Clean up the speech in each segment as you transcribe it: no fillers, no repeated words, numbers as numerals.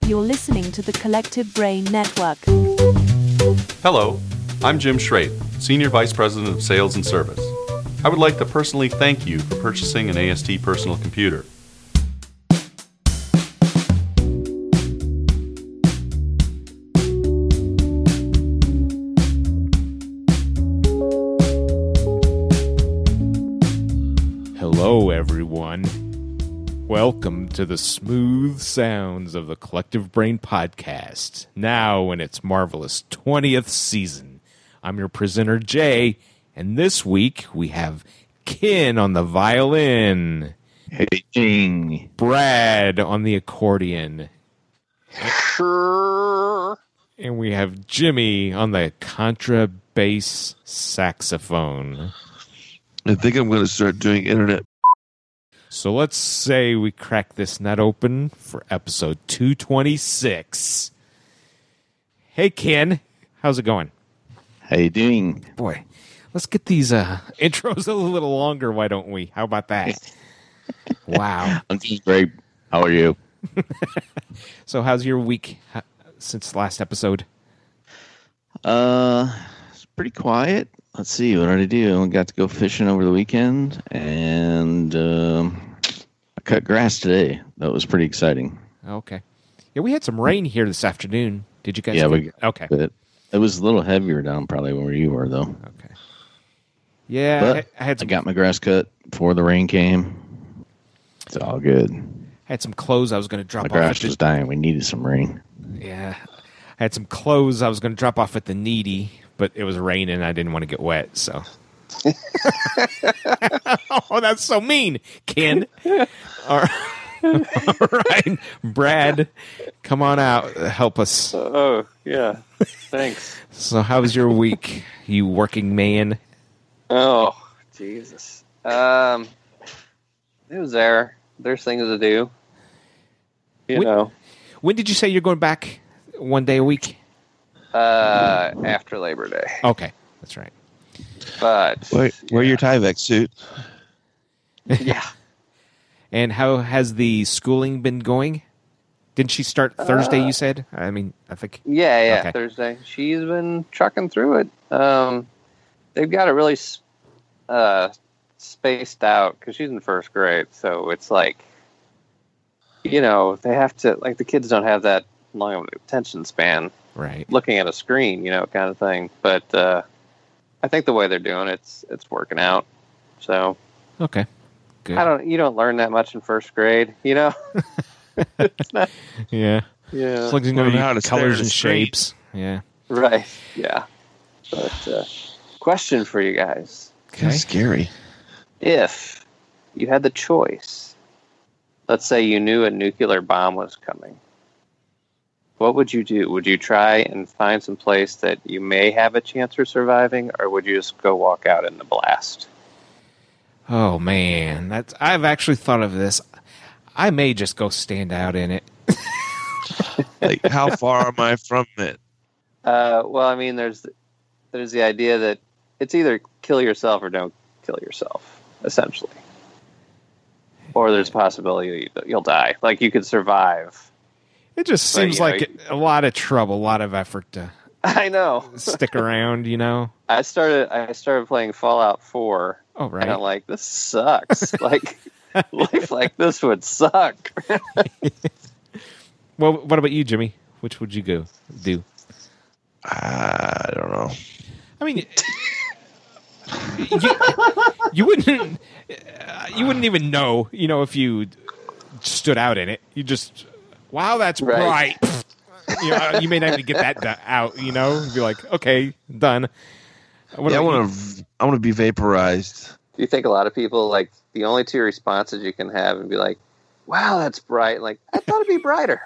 You're listening to the Collective Brain Network. Hello, I'm Jim Schrate, Senior Vice President of Sales and Service. I would like to personally thank you for purchasing an AST personal computer. Hello, everyone. Welcome to the smooth sounds of the Collective Brain Podcast, now in its marvelous 20th season. I'm your presenter, Jay, and this week we have Ken on the violin. Hey, Jing. Brad on the accordion. Sure. And we have Jimmy on the contrabass saxophone. I think I'm going to start doing internet. So let's say we crack this nut open for episode 226. Hey, Ken. How's it going? How you doing? Boy, let's get these intros a little longer, why don't we? How about that? Wow. I'm doing great. How are you? So how's your week since last episode? It's pretty quiet. Let's see, what did I do? I got to go fishing over the weekend, and I cut grass today. That was pretty exciting. Okay. Yeah, we had some rain here this afternoon. Did you guys? Yeah, we okay. It was a little heavier down probably where you were, though. Okay. Yeah, But I had some. I got my grass cut before the rain came. It's all good. I had some clothes I was going to drop My off. grass was dying. We needed some rain. Yeah. I had some clothes I was going to drop off at the Needy, but it was raining. I didn't want to get wet, so. Oh, that's so mean, Ken. All right. Brad, come on out. Help us. Oh, yeah. Thanks. So how was your week, you working man? Oh, Jesus. It was there. There's things to do. You know. When did you say you're going back 1 day a week? After Labor Day. Okay, that's right. But Wear your Tyvek suit. yeah. And how has the schooling been going? Didn't she start Thursday, you said? I mean, I think. Yeah, Okay. Thursday. She's been trucking through it. They've got it really spaced out because she's in first grade. So it's like, you know, they have to, like, the kids don't have that long of an attention span. Right. Looking at a screen, you know, kind of thing. But I think the way they're doing it's working out. So Okay. Good. you don't learn that much in first grade, you know. It's not, Yeah. yeah, As long as you know Learn how your to stare colors at a and screen. shapes. Yeah. right, yeah. But question for you guys: Okay. Scary. if you had the choice, let's say you knew a nuclear bomb was coming, what would you do? Would you try and find some place that you may have a chance for surviving, or would you just go walk out in the blast? Oh man, I've actually thought of this. I may just go stand out in it. Like, how far am I from it? Well, I mean, there's the idea that it's either kill yourself or don't kill yourself, essentially. Or there's a possibility you'll die. Like, you could survive. It just But, seems you know, like a lot of trouble, a lot of effort to I know. stick around, you know? I started playing Fallout 4, Oh, right. and I'm like, this sucks. Like, life like this would suck. Well, what about you, Jimmy? Which would you do? I don't know. I mean, you wouldn't even know, you know, if you stood out in it. You just, wow, that's Right. bright. You know, you may not even get that out. You know, be like, okay, done. What I about want to be vaporized. Do you think a lot of people, like, the only two responses you can have and be like, wow, that's bright. Like, I thought it'd be brighter.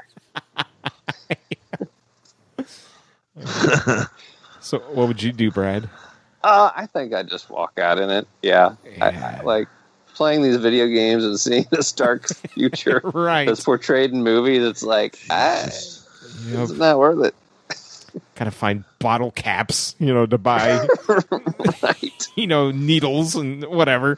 So, what would you do, Brad? I think I'd just walk out in it. Yeah. I like playing these video games and seeing this dark future Right. that's portrayed in movies. It's like, You know, it's not worth it. gotta find bottle caps, you know, to buy, Right. you know, needles and whatever.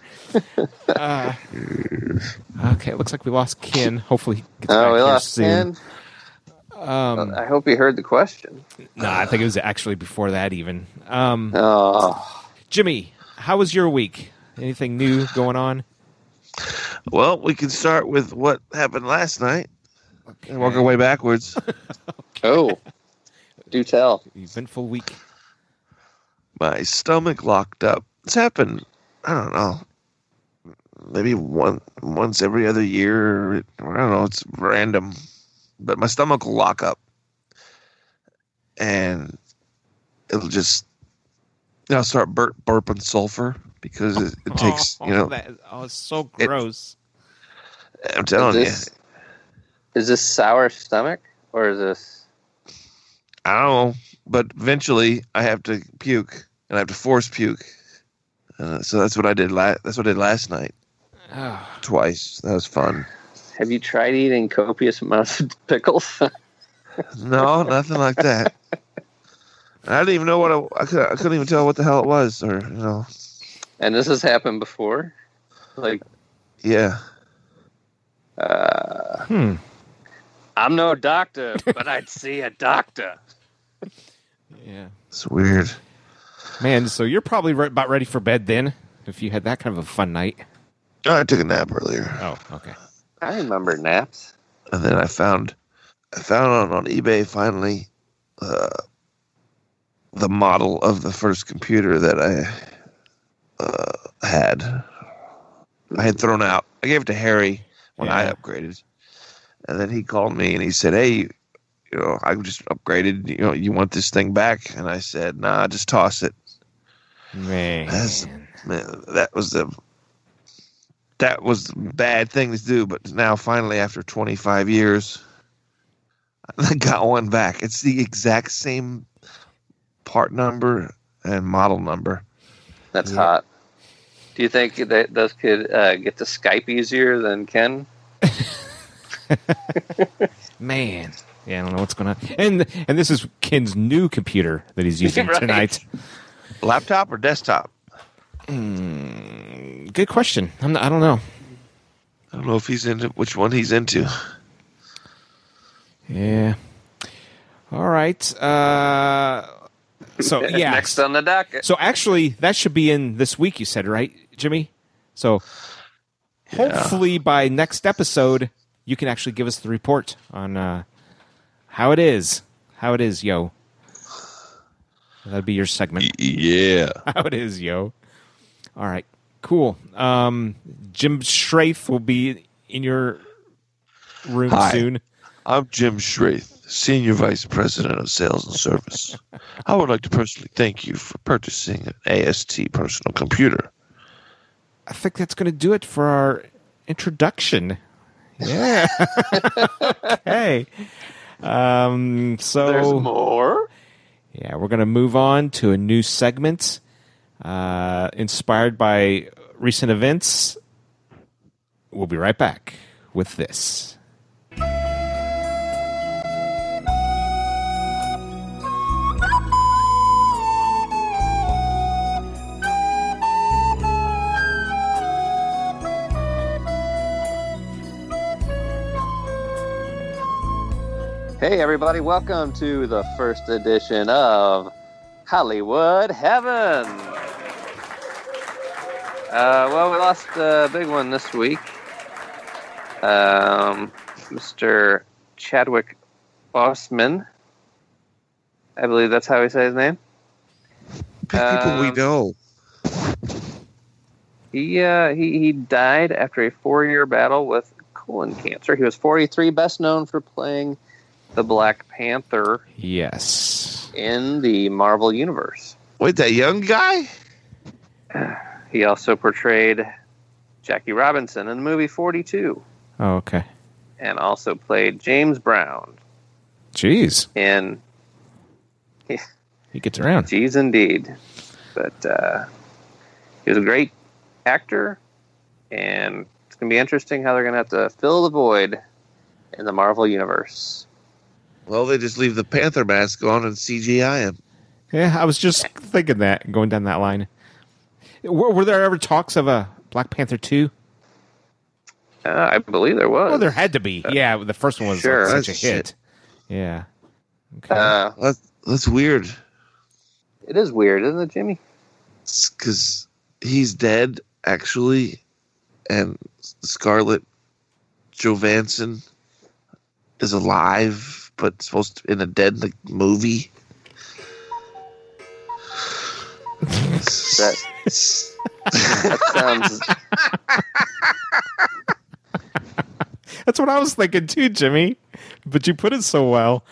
Okay, it looks like we lost Ken. Hopefully he gets back Oh, we here lost soon. Ken. I hope you heard the question. No, I think it was actually before that even. Oh, Jimmy, how was your week? Anything new going on? Well, we can start with what happened last night and work our way backwards. oh, do tell. Eventful week. My stomach locked up. It's happened, I don't know, maybe once every other year. I don't know, it's random. But my stomach will lock up. And it'll just, I'll start burping sulfur because it takes, it's so gross. I'm telling you. Is this sour stomach or is this? I don't know, but eventually I have to puke, and I have to force puke. So that's what I did. That's what I did last night. Twice. That was fun. Have you tried eating copious amounts of pickles? No, nothing like that. I didn't even know what I couldn't even tell what the hell it was, or And this has happened before, yeah. I'm no doctor, but I'd see a doctor. Yeah. It's weird. Man, so you're probably about ready for bed then, if you had that kind of a fun night. Oh, I took a nap earlier. Oh, okay. I remember naps. And then I found on eBay finally the model of the first computer that I had thrown out. I gave it to Harry when I upgraded. And then he called me and he said, "Hey, I just upgraded. You want this thing back?" And I said, "Nah, just toss it." Man, that was the bad thing to do. But now, finally, after 25 years, I got one back. It's the exact same part number and model number. That's hot. Do you think that those could get to Skype easier than Ken? Man, yeah, I don't know what's going on. And this is Ken's new computer that he's using Right. tonight. Laptop or desktop? Good question. I don't know. I don't know if he's into which one he's into. Yeah. All right. So yeah. Next on the docket. So actually, that should be in this week. You said, right, Jimmy? So hopefully by next episode, you can actually give us the report on how it is. How it is, yo. That'd be your segment. Yeah. How it is, yo. All right, cool. Jim Schraith will be in your room soon. I'm Jim Schraith, Senior Vice President of Sales and Service. I would like to personally thank you for purchasing an AST personal computer. I think that's going to do it for our introduction. Yeah. Okay. So There's more? Yeah, we're going to move on to a new segment inspired by recent events. We'll be right back with this. Hey everybody, welcome to the first edition of Hollywood Heaven. Well, we lost a big one this week. Mr. Chadwick Boseman. I believe that's how we say his name. People we know. He died after a 4-year battle with colon cancer. He was 43, best known for playing the Black Panther Yes. in the Marvel Universe. Wait, that young guy? He also portrayed Jackie Robinson in the movie 42, Oh, okay. and also played James Brown Jeez. in He gets around. Geez Indeed. But he was a great actor, and it's going to be interesting how they're going to have to fill the void in the Marvel Universe. Well, they just leave the Panther mask on and CGI him. Yeah, I was just thinking that, going down that line. Were there ever talks of a Black Panther 2? I believe there was. Well, there had to be. Yeah, the first one was Sure. such a hit. Yeah. Okay. That's weird. It is weird, isn't it, Jimmy? Because he's dead, actually, and Scarlett Johansson is alive, but supposed to in a dead movie. That sounds. That's what I was thinking too, Jimmy. But you put it so well.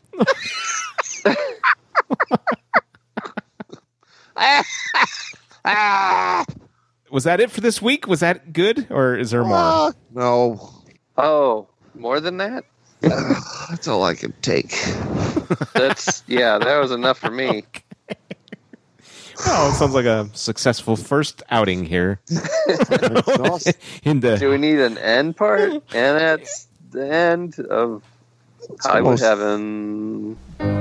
Was that it for this week? Was that good, or is there more? No. Oh, more than that? That's all I can take. That was enough for me. Oh, it sounds like a successful first outing here. Do we need an end part? And that's the end of Hollywood Heaven.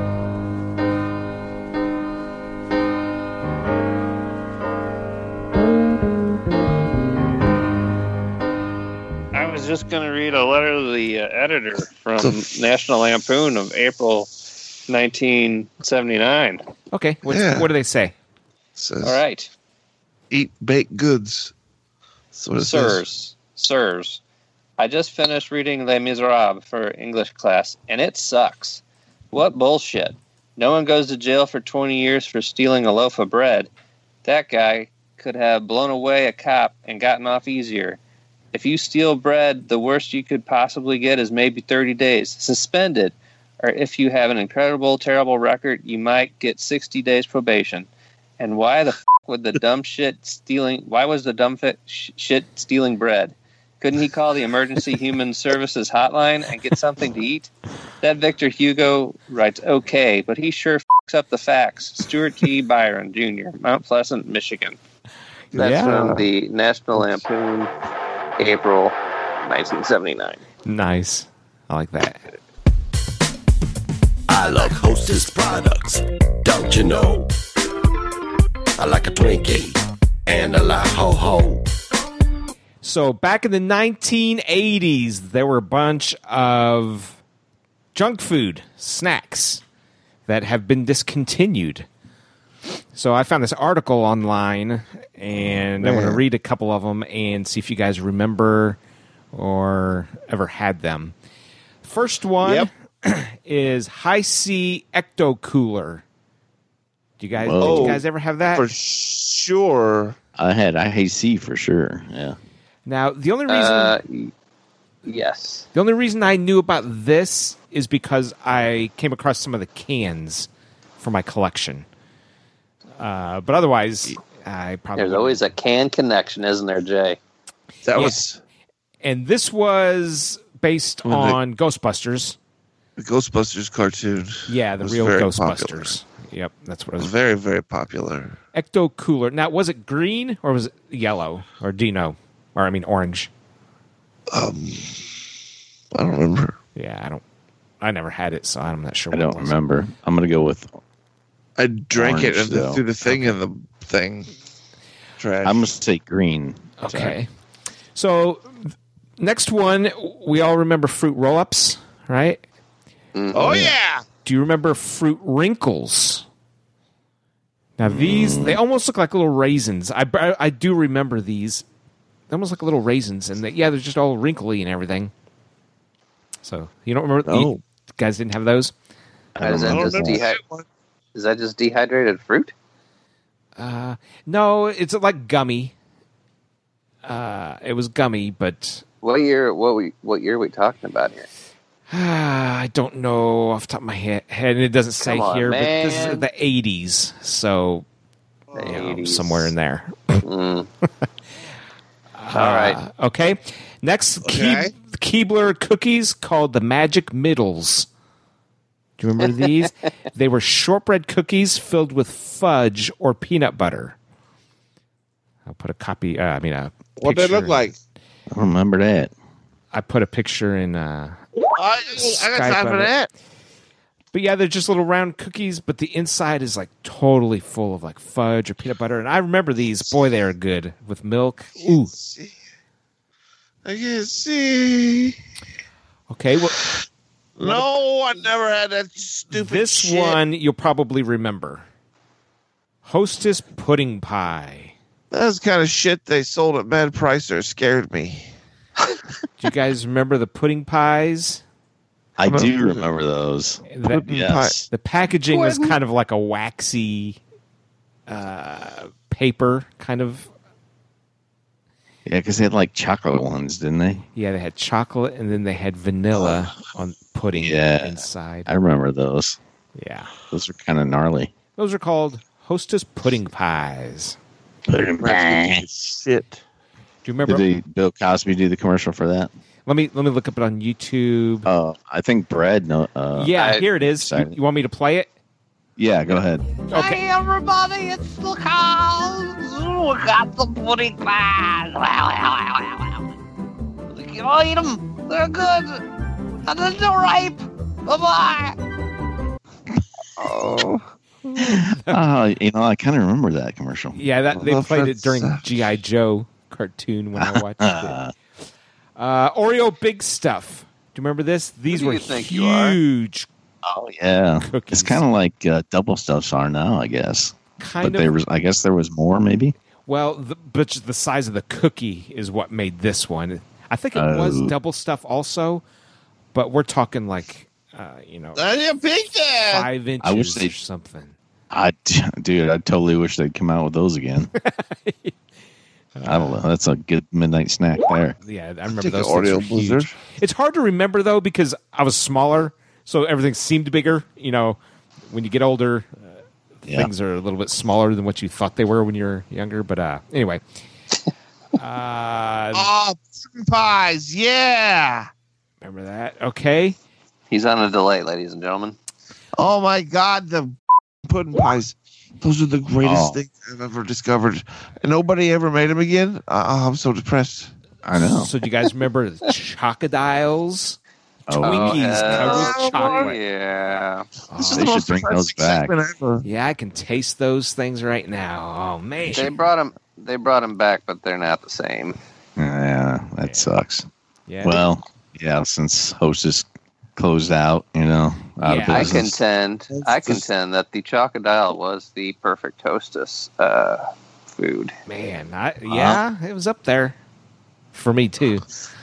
I was just going to read a letter to the editor from National Lampoon of April 1979. Okay, what do they say? Says, all right. Eat baked goods. Sirs, I just finished reading Les Miserables for English class, and it sucks. What bullshit. No one goes to jail for 20 years for stealing a loaf of bread. That guy could have blown away a cop and gotten off easier. If you steal bread, the worst you could possibly get is maybe 30 days, suspended. Or if you have an incredible, terrible record, you might get 60 days probation. And why the would the dumb shit stealing? Why was the dumb shit stealing bread? Couldn't he call the emergency human services hotline and get something to eat? That Victor Hugo writes okay, but he sure fucks up the facts. Stuart T. Byron Jr., Mount Pleasant, Michigan. That's from the National Lampoon, April 1979. Nice. I like that. I like Hostess products, don't you know? I like a Twinkie, and I like ho-ho. So back in the 1980s, there were a bunch of junk food snacks that have been discontinued. So I found this article online, and I want to read a couple of them and see if you guys remember or ever had them. First one is High C Ecto Cooler. Did you guys ever have that? For sure. I had IAC for sure. Yeah. Now, the only reason yes. The only reason I knew about this is because I came across some of the cans for my collection. But otherwise, I probably There's always a can connection, isn't there, Jay? And this was based on Ghostbusters. The Ghostbusters cartoon. Yeah, the real Ghostbusters. Popular. Yep, that's what it was. Very, very popular. Ecto Cooler. Now, was it green or was it yellow? Or do you know? Or, I mean, orange. I don't remember. Yeah, I never had it, so I'm not sure I don't remember. I'm going to go with I drank orange, it and threw the thing in the thing. Trash. I'm going to say green. Okay. So, next one, we all remember Fruit Roll-Ups, right? Mm-hmm. Oh, yeah! Do you remember Fruit Wrinkles? Now, these, they almost look like little raisins. I do remember these. They almost look like little raisins, and they're just all wrinkly and everything. So, you don't remember? You guys didn't have those? Is that just dehydrated fruit? No, it's like gummy. It was gummy, but... What year are we talking about here? I don't know off the top of my head, and it doesn't say here, but this is the 80s, so somewhere in there. All right. Okay. Next, Keebler cookies called the Magic Middles. Do you remember these? They were shortbread cookies filled with fudge or peanut butter. I'll put a copy. What did they look like? I don't remember that. I put a picture in. I got time for that. But yeah, they're just little round cookies, but the inside is like totally full of like fudge or peanut butter. And I remember these. Boy, they are good with milk. Ooh. I can't see. Okay. Well, No, I never had that stupid This shit. one you'll probably remember. Hostess pudding pie. That's the kind of shit they sold at Mad Pricer. Scared me. Do you guys remember the pudding pies? I do remember those. Yes. The packaging was kind of like a waxy paper kind of. Yeah, because they had like chocolate ones, didn't they? Yeah, they had chocolate and then they had vanilla on pudding inside. I remember those. Yeah. Those are kind of gnarly. Those are called Hostess pudding pies. Shit. Do you remember? Did Bill Cosby do the commercial for that? Let me look up it on YouTube. I think Brad. Here it is. Excited. You want me to play it? Yeah, go ahead. Okay. Hey everybody, it's the cows. We got the pudding pies. You can eat them. They're good. And then they're ripe. Bye-bye. Oh. I kind of remember that commercial. Yeah, they love played that it during stuff. G.I. Joe cartoon when I watched it. Oreo Big Stuff. Do you remember this? These Who do were you think you are? huge. Oh yeah, Cookies. it's kind of like double stuffs are now, I guess. Kind But of. I guess there was more, maybe. Well, but the size of the cookie is what made this one. I think it was Oh. double stuff also, but we're talking like, I didn't pick that. 5 inches I wish they- or something. I totally wish they'd come out with those again. I don't know. That's a good midnight snack there. Yeah, I remember Take those an things Oreo were huge. Blizzard. It's hard to remember though because I was smaller, so everything seemed bigger. When you get older, Yeah. things are a little bit smaller than what you thought they were when you're younger. But anyway, Oh, pudding pies. Yeah. remember that? Okay. He's on a delay, ladies and gentlemen. Oh, my God. The pudding pies. Those are the greatest Oh. things I've ever discovered. And nobody ever made them again. I'm so depressed. I know. So do you guys remember the Chocodiles? Oh, Twinkies covered with Oh, chocolate. yeah. This is They the should most bring those depressing back. segment ever. Yeah, I can taste those things right now. Oh man. They brought him back, but they're not the same. Yeah, that sucks. Yeah. Well, yeah, since Hostess closed out, out Yeah, of I business. contend that the Chocodile was the perfect hostess food. Man, it was up there for me too.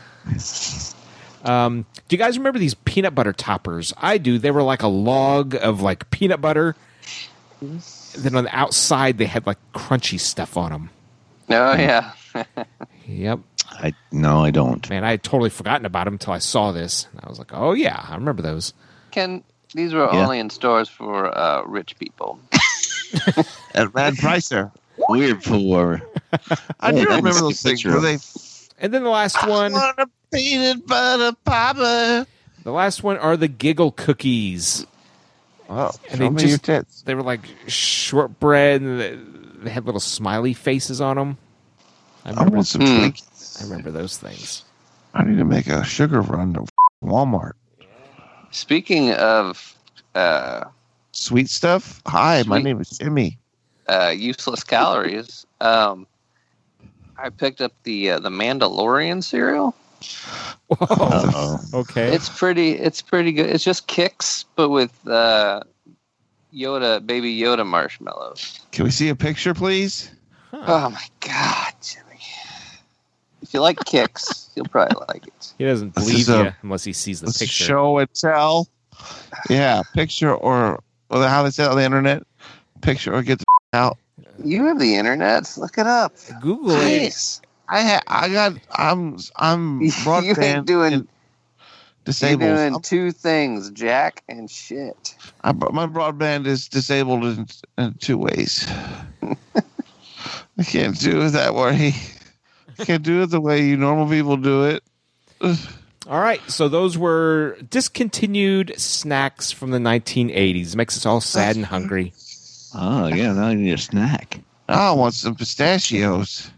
Do you guys remember these peanut butter toppers? I do. They were like a log of like peanut butter. Then on the outside, they had like crunchy stuff on them. Oh yeah. Yep. I don't. Man, I had totally forgotten about them until I saw this. And I was like, oh yeah, I remember those. These were Yeah. only in stores for rich people. At Mad Pricer. Weird for. I do Hey, remember that's a those things picture where of- they And then the last one, want a peanut butter papa. are the Giggle cookies. Oh, And show they me your just- tits. They were like shortbread, and they had little smiley faces on them. I I remember, want some Twinkies. I remember those things. I need to make a sugar run to Walmart. Speaking of Sweet stuff. Hi, my Sweet. name is Jimmy. useless calories, I picked up the Mandalorian cereal. Uh-oh. Okay. It's pretty good. It's just Kix, but with baby Yoda marshmallows. Can we see a picture, please? Oh my God, Jimmy! If you like Kix, you'll probably like it. He doesn't This believe is a- you unless he sees the Let's picture. show and tell. Yeah, picture or how they say it on the internet. Picture or get the out. You have the internet. Look it up. Google it. Please. I'm You broadband ain't doing. and You're disabled. doing two things, Jack and shit. My broadband is disabled in two ways. I can't do it that way. I can't do it the way you normal people do it. All right. So those were discontinued snacks from the 1980s. Makes us all sad and hungry. Oh, yeah, now you need a snack. I want some pistachios.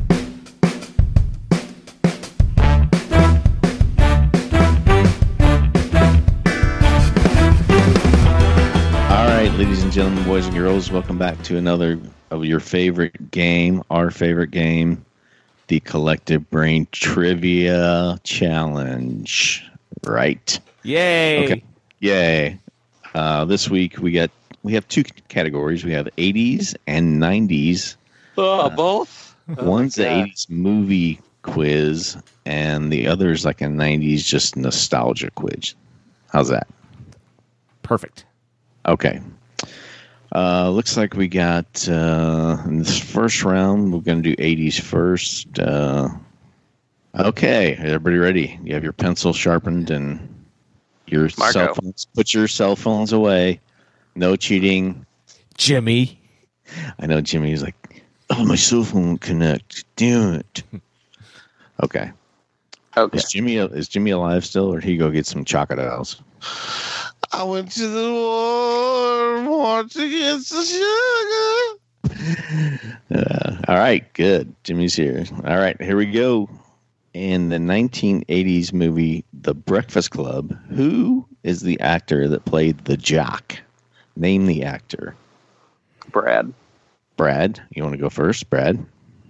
All right, ladies and gentlemen, boys and girls, welcome back to another of your favorite game, our favorite game, the Collective Brain Trivia Challenge. Right. Yay! Okay. Yay. This week we have two categories. We have 80s and 90s. Both? One's the God. 80s movie quiz, and the other is like a 90s just nostalgia quiz. How's that? Perfect. Okay. Looks like we got in this first round, we're going to do 80s first. Okay. Everybody ready? You have your pencil sharpened and your Marco. cell phones. Put your cell phones away. No cheating. Jimmy. I know Jimmy's like, oh, my cell phone won't connect. Damn it. Okay. Okay. Is Jimmy alive still, or did he go get some chocodiles? I went to the war to get the sugar. All right, good. Jimmy's here. All right, here we go. In the 1980s movie The Breakfast Club, who is the actor that played the jock? Name the actor. Brad. Brad, you want to go first? Brad?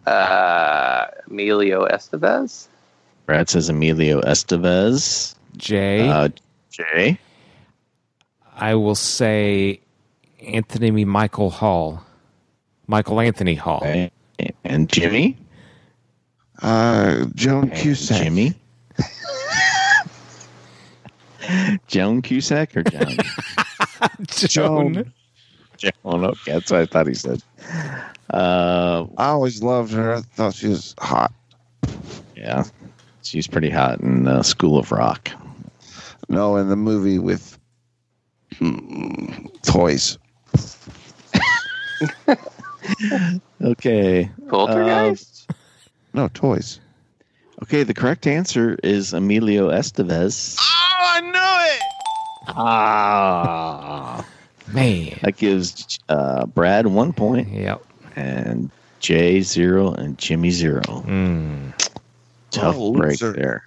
Emilio Estevez. Brad says Emilio Estevez. Jay. Jay? I will say Anthony Michael Hall. Michael Anthony Hall. Okay. And Jimmy? Joan Cusack. Jimmy? Joan Cusack or John? Joan. Joan. Okay, that's what I thought he said. I always loved her. I thought she was hot. Yeah, she's pretty hot in School of Rock. No, in the movie with toys. Okay. Poltergeist? No, toys. Okay, the correct answer is Emilio Estevez. Oh, I knew it! Ah. Man. That gives Brad 1 point, Yep. and Jay 0, and Jimmy 0. Tough Oh, break loser. there.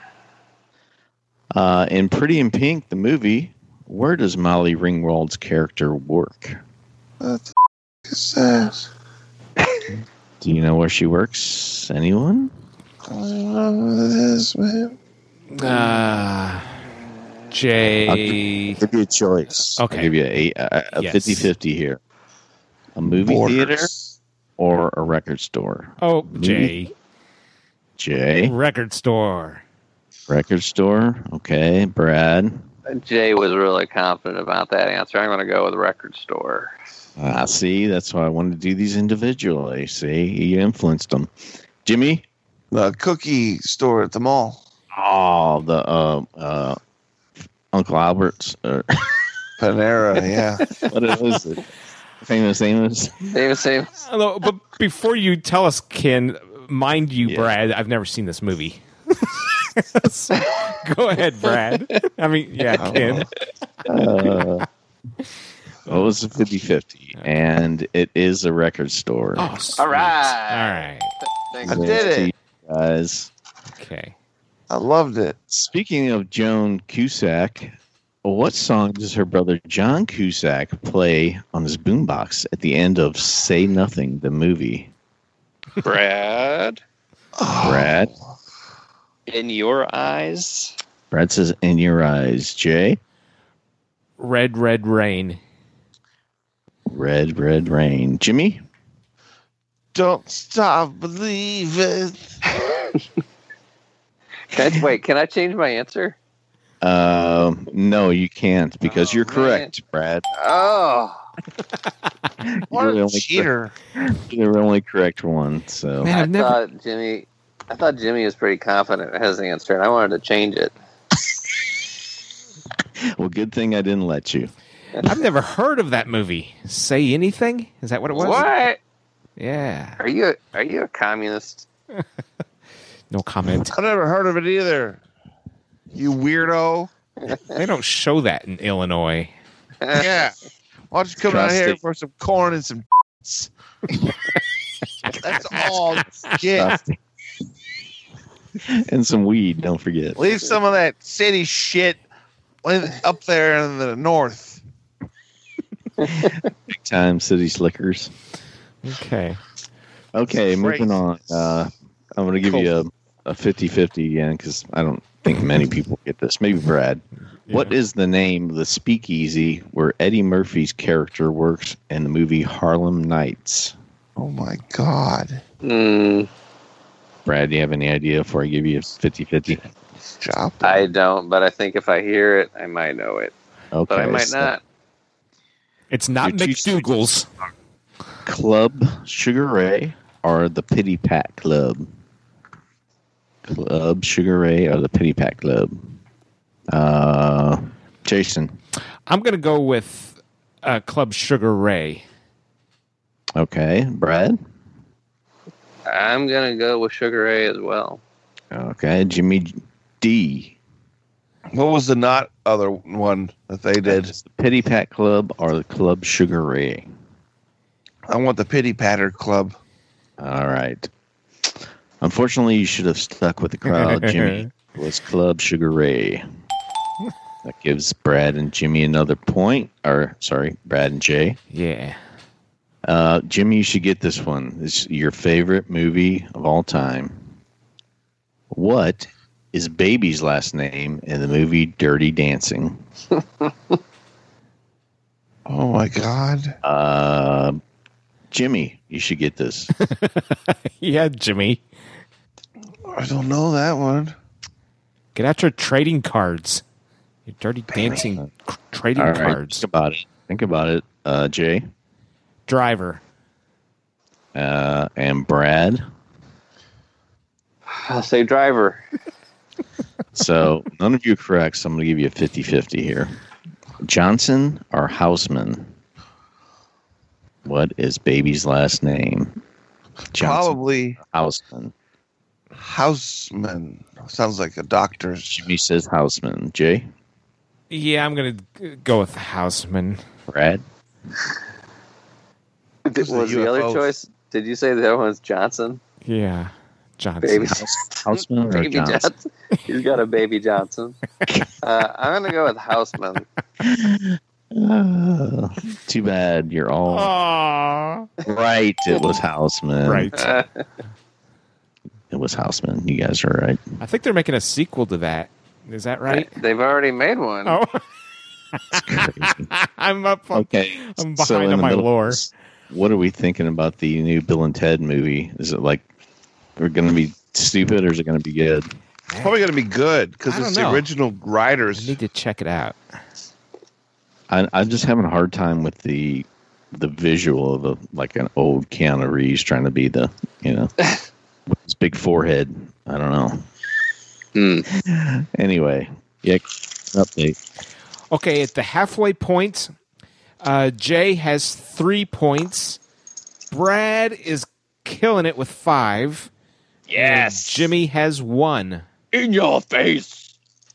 In Pretty in Pink, the movie, where does Molly Ringwald's character work? What the is that? Do you know where she works? Anyone? I don't know what it is, man. Jay. Give you a choice. Okay. I'll give you a Yes. 50-50 here. A movie theater or a record store? Oh, Jay. Jay? Record store. Record store. Okay. Brad? Jay was really confident about that answer. I'm going to go with record store. See, that's why I wanted to do these individually. See, you influenced them. Jimmy? The cookie store at the mall. Oh, the Uncle Albert's. Panera, yeah. What is it? Famous Amos? Same. Hello, but before you tell us, Ken, mind you, Yeah. Brad, I've never seen this movie. So, go ahead, Brad. I mean, yeah, Ken. What was it? 50-50. And it is a record store. Oh, sweet. All right. All right. Thanks. I did it. Guys. Okay. I loved it. Speaking of Joan Cusack, what song does her brother John Cusack play on his boombox at the end of Say Nothing, the movie? Brad. Brad? In Your Eyes. Brad says, In Your Eyes. Jay? Red, Red Rain. Red, Red Rain. Jimmy? Don't stop believing. Can I change my answer? No, you can't because you're man. correct, Brad. Oh. What You're the a only cheater. You're the only correct one. So Man, I've never. I thought Jimmy was pretty confident in his answer, and I wanted to change it. well, good thing I didn't let you. I've never heard of that movie. Say Anything? Is that what it was? What? Yeah. Are you a communist? No comment. I've never heard of it either. You weirdo. They don't show that in Illinois. Yeah. Why don't you come out here Trust it. for some corn and some That's all get. And some weed, don't forget. Leave some of that city shit up there in the north. Big time city slickers. Okay. Okay, It's moving crazy. on. I'm going to give you a 50-50 again because I don't think many people get this. Maybe Brad. Yeah. What is the name of the speakeasy where Eddie Murphy's character works in the movie Harlem Nights? Oh my God. Brad, do you have any idea before I give you a 50-50? Chop. I don't, but I think if I hear it, I might know it. Okay, But I might so not. It's not Your two McDougal's. Club Sugar Ray or the Pity Pat Club? Club Sugar Ray or the Pity Pat Club? Jason. I'm going to go with Club Sugar Ray. Okay, Brad. I'm going to go with Sugar Ray as well. Okay, Jimmy D. What was the not other one that they did? It's the Pity Pat Club or the Club Sugar Ray? I want the Pity Patter Club. All right. Unfortunately, you should have stuck with the crowd, Jimmy. It was Club Sugar Ray. That gives Brad and Jimmy another point. Or, sorry, Brad and Jay. Yeah. Jimmy, you should get this one. It's your favorite movie of all time. What is Baby's last name in the movie Dirty Dancing? Oh my God. Jimmy, you should get this. Yeah, Jimmy. I don't know that one. Get out your trading cards. Your dirty dancing trading All right, cards. Think about it. Jay Driver. and Brad. I'll say Driver. So none of you are correct, so I'm going to give you a 50-50 here. Johnson or Houseman? What is Baby's last name? Johnson Probably or Houseman. Houseman. Sounds like a doctor's. Jimmy says Houseman. Jay? Yeah, I'm going to go with Houseman. Brad? Was the other UFOs. choice? Did you say the other one's Johnson? Yeah. Johnson. Baby, Houseman or baby Johnson? Johnson. He's got a baby Johnson. I'm gonna go with Houseman. Too bad. You're all Aww. right. It was Houseman. Right. It was Houseman. You guys are right. I think they're making a sequel to that. Is that right? They've already made one. Oh. It's crazy. I'm up. I'm So behind in on the my middle of lore. this, what are we thinking about the new Bill and Ted movie? Is it like we're going to be stupid or is it going to be good? It's probably going to be good because I don't it's know. the original I writers. need to check it out. I'm just having a hard time with the visual of like an old Keanu Reeves trying to be the, with his big forehead. I don't know. Anyway, yeah, update. Okay, at the halfway point, Jay has 3 points. Brad is killing it with 5. Yes. And Jimmy has 1. In your face.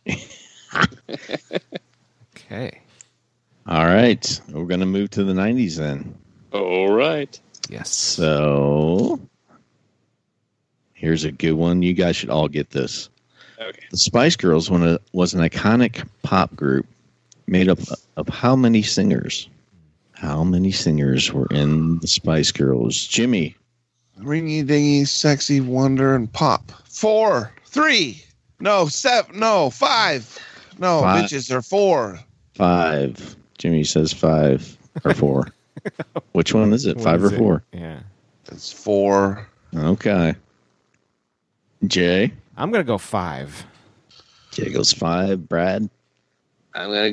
Okay. All right, we're going to move to the 90s then. All right. Yes. So here's a good one. You guys should all get this. Okay. The Spice Girls was an iconic pop group made up of how many singers? How many singers were in the Spice Girls? Jimmy. Ringy dingy, sexy, wonder, and pop. 4, 3, no, 7, no, 5. No, 5. bitches are 4. 5. Jimmy says 5 or 4. Which one is it? What 5 is or it? 4? Yeah. It's 4. Okay. Jay. I'm going to go 5. Jay goes 5. Brad. I'm gonna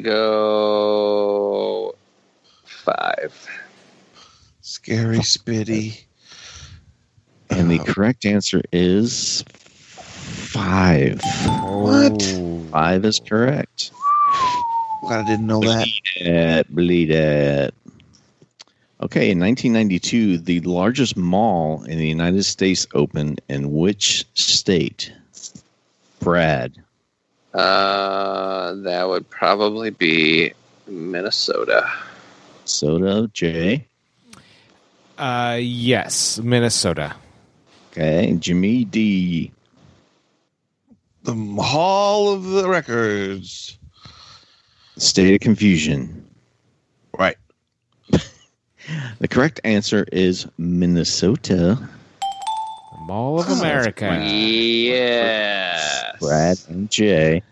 go 5. Scary, spitty. And the correct answer is 5. What? 5 is correct. Glad I didn't know that. Bleed it. Okay, in 1992, the largest mall in the United States opened in which state? Brad. That would probably be Minnesota. Soda. Jay. Yes, Minnesota. Okay, Jimmy D. The Hall of the Records. State of confusion. Right. The correct answer is Minnesota. Mall of America. Yes. Brad and Jay.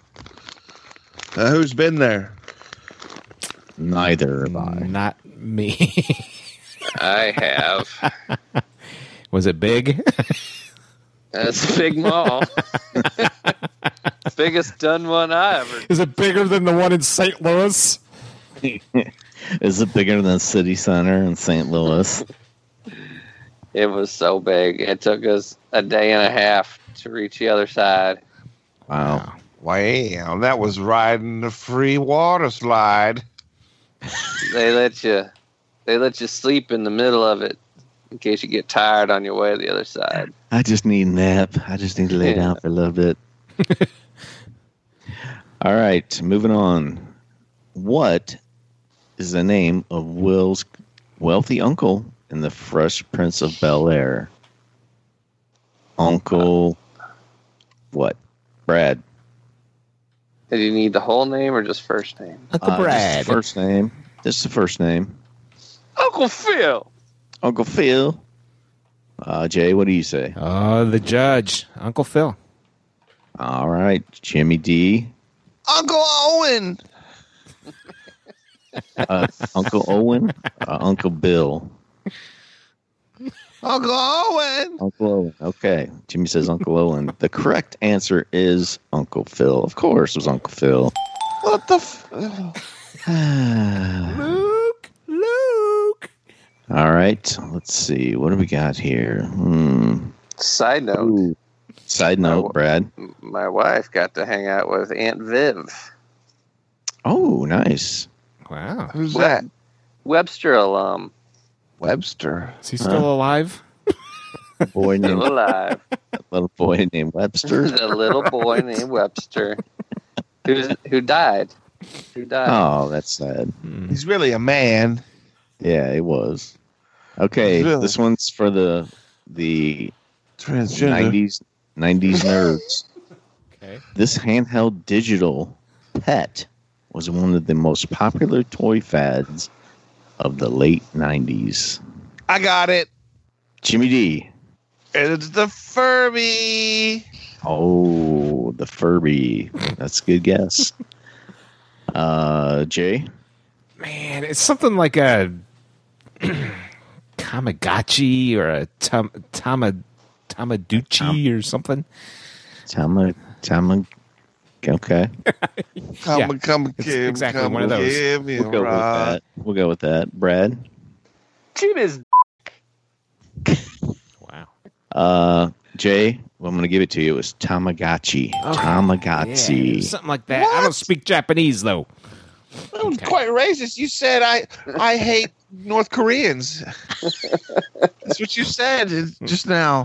Who's been there? Neither have I. Not me. I have. Was it big? That's a big mall. Biggest done one I ever. Is it bigger than the one in St. Louis? Is it bigger than City Center in St. Louis? It was so big. It took us a day and a half to reach the other side. Wow. Wow, that was riding the free water slide. They let you sleep in the middle of it in case you get tired on your way to the other side. I just need a nap. I just need to lay down for a little bit. All right, moving on. What is the name of Will's wealthy uncle in The Fresh Prince of Bel-Air? Uncle what? Brad. Do you need the whole name or just first name? Uncle Brad. Just the first name. Just the first name. Uncle Phil. Uncle Phil. Jay, what do you say? Oh, the judge. Uncle Phil. All right, Jimmy D. Uncle Owen. Uncle Owen. Uncle Bill. Uncle Owen. Uncle Owen. Okay. Jimmy says Uncle Owen. The correct answer is Uncle Phil. Of course it was Uncle Phil. What the Luke. All right. Let's see. What do we got here? Side note. Ooh. Side note, Brad. My wife got to hang out with Aunt Viv. Oh, nice. Wow. Who's that? Webster alum. Webster. Is he still alive? Boy named, Still alive. little boy named Webster. The little boy named Webster. Who died. Who died. Oh, that's sad. He's really a man. Yeah, it was. Okay, Really? this one's for the Transgender. 90s nerds. Okay. This handheld digital pet was one of the most popular toy fads of the late 90s. I got it. Jimmy D. It's the Furby. Oh, the Furby. That's a good guess. Jay? Man, it's something like a Tamagotchi or a Tamaduchi or something. Okay. Come, exactly one of those. Give me We'll go with ride. that. We'll go with that. Brad? Jimmy's. Wow. Jay, well, I'm going to give it to you. It was Tamagotchi. Tamagotchi. Yeah, something like that. I don't speak Japanese, though. That was quite racist. You said I hate North Koreans. That's what you said just now.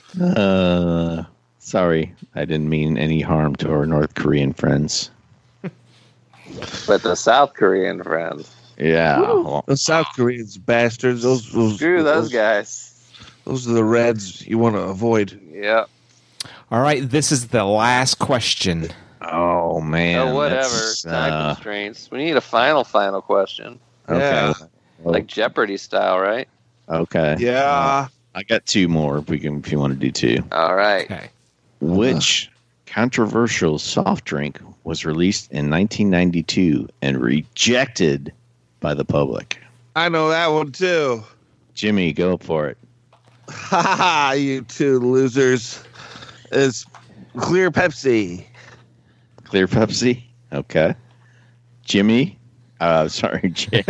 Sorry, I didn't mean any harm to our North Korean friends. But the South Korean friends. Yeah. Well, The South Koreans bastards. Those Screw those guys. Those are the Reds you want to avoid. Yep. All right, this is the last question. oh, man. Oh, whatever. that's, Time constraints. We need a final question. okay. Yeah. Like Jeopardy style, right? Okay. Yeah. I got two more if you want to do two. All right. Okay. Which controversial soft drink was released in 1992 and rejected by the public? I know that one too. Jimmy, go for it. Ha ha! You two losers. It's Clear Pepsi. Clear Pepsi? Okay. Jimmy? Sorry, Jay.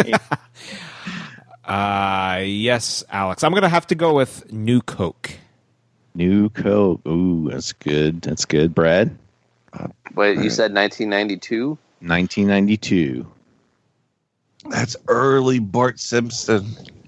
Yes, Alex. I'm going to have to go with New Coke. New Coke. Ooh, that's good. That's good. Brad? Wait, you said 1992? 1992. That's early Bart Simpson.